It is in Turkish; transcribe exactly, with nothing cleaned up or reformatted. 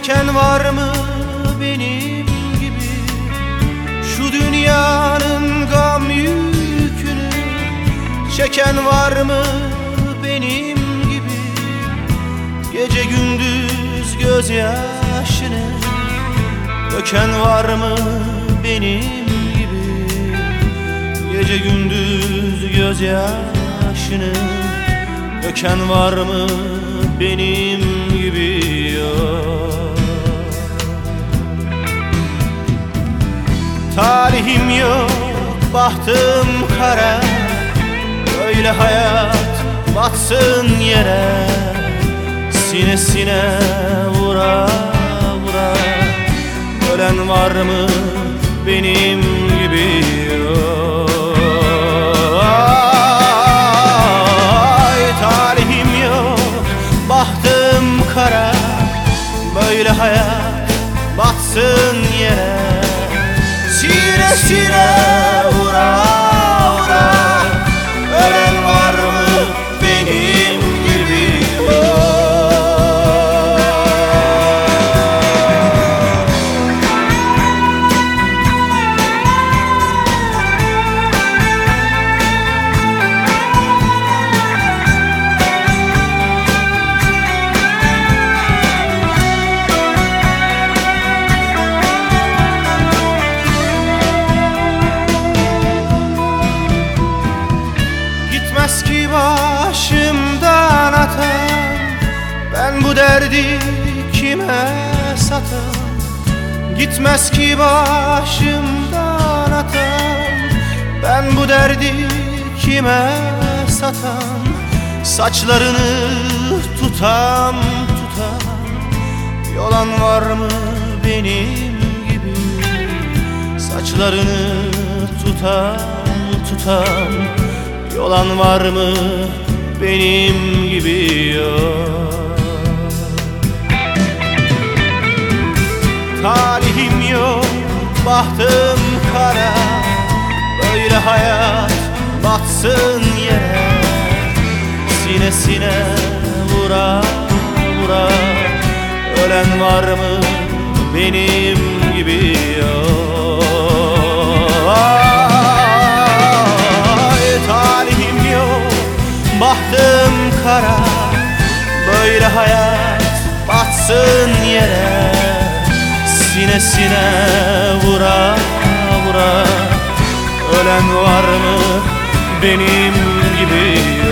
Çeken var mı benim gibi şu dünyanın gam yükünü? Çeken var mı benim gibi gece gündüz gözyaşını? Döken var mı benim gibi gece gündüz gözyaşını? Döken var mı benim gibi? Yok. Talihim yok, bahtım kara, böyle hayat batsın yere. Sinesine vura vura ölen var mı benim gibi? Yok. Ay, talihim yok, bahtım kara, böyle hayat batsın yere. Sinesine vura vura ölen var mı benim gibi? Gitmez ki başımdan atan, ben bu derdi kime satan? Gitmez ki başımdan atan, ben bu derdi kime satan? Saçlarını tutam tutam yolan var mı benim gibi? Saçlarını tutam tutam yolan var mı benim gibi? Yok. Talihim yok, bahtım kara, böyle hayat batsın yere. Sinesine vura vura ölen var mı benim gibi? Yok. Talihim yok, bahtım kara, böyle hayat batsın yere. Sinesine vura vura ölen var mı benim gibi?